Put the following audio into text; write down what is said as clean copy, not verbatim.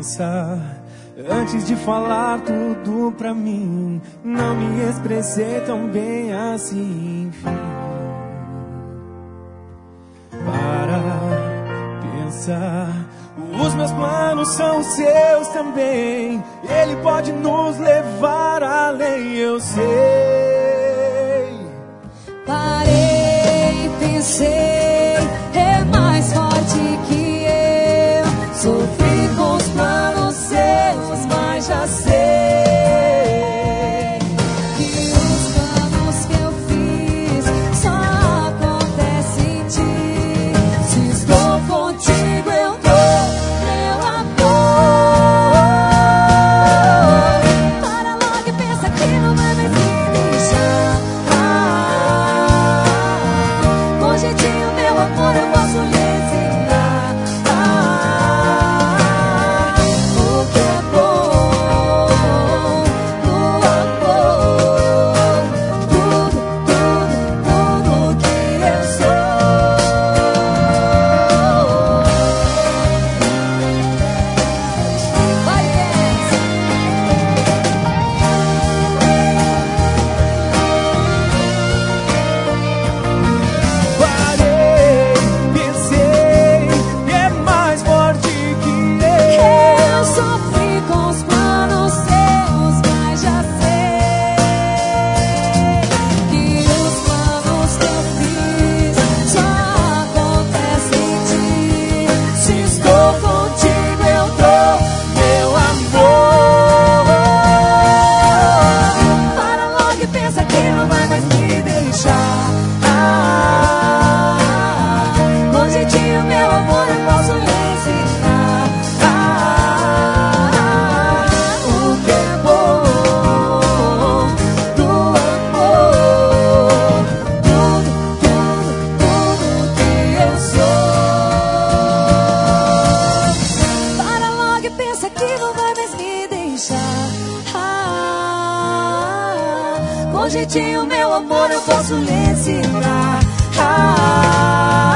pensa antes de falar tudo pra mim. Não me expressei tão bem assim, enfim. Para, pensa, os meus planos são seus também. Ele pode nos levar além, eu sei. Parei, pensei, é mais forte que eu. Sofri com os planos seus, mas já sei que os planos que eu fiz só acontecem em ti. Se estou contigo, eu dou meu amor. Para logo e pensa que não vai mais me deixar. Com jeitinho, meu amor, eu posso lhe ensinar o que é bom no amor. Tudo, tudo, tudo que eu sou. Vai, dance. Parei, pensei, é mais forte que Eu sofri com os planos seus, mas já sei que os planos que eu fiz só acontecem em ti. Se estou contigo, eu dou meu amor. Para logo e pensa que não vai mais me deixar. Com jeitinho, meu amor, eu posso lhe ensinar o que é bom do amor. Tudo, tudo, tudo que eu sou. Para logo e pensa que não vai mais me deixar. Com jeitinho, meu amor, eu posso lhe ensinar